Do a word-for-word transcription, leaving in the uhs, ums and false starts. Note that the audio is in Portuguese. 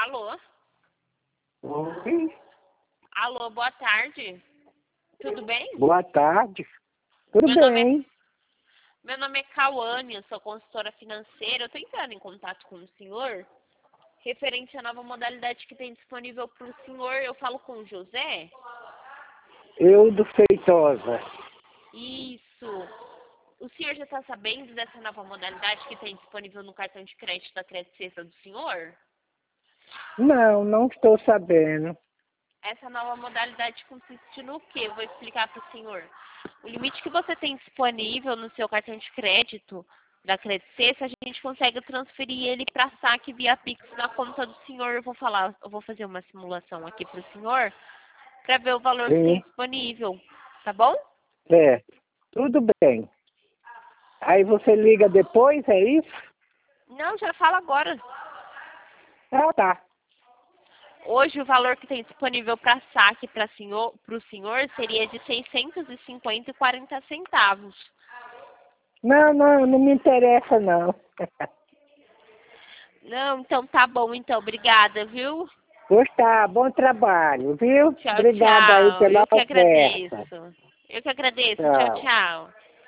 Alô? Oi, Alô, boa tarde. Tudo bem? boa tarde. Tudo Meu nome é, bem? meu nome é Cauane, eu sou consultora financeira. Eu estou entrando em contato com o senhor referente à nova modalidade que tem disponível para o senhor. Eu falo com o José? Eu do Feitosa. Isso. O senhor já está sabendo dessa nova modalidade que tem disponível no cartão de crédito da Credit Sexta do senhor? Não, não estou sabendo. Essa nova modalidade consiste no quê? Eu vou explicar para o senhor. O limite que você tem disponível no seu cartão de crédito da Credit Sexta, a gente consegue transferir ele para saque via Pix na conta do senhor. Eu vou falar, eu vou fazer uma simulação aqui para o senhor para ver o valor que tem Sim, disponível, tá bom? é. Tudo bem. Aí você liga depois, é isso? Não, já fala agora. Ah, tá. Hoje o valor que tem disponível para saque para senhor, o senhor seria de seiscentos e cinquenta e quarenta centavos. Não, não, não me interessa, não. Não, então tá bom, então. Obrigada, viu? Pois tá, bom trabalho, viu? Tchau, Obrigada aí tchau. pela Eu que oferta. agradeço. Eu que agradeço. Tchau, Tchau. tchau.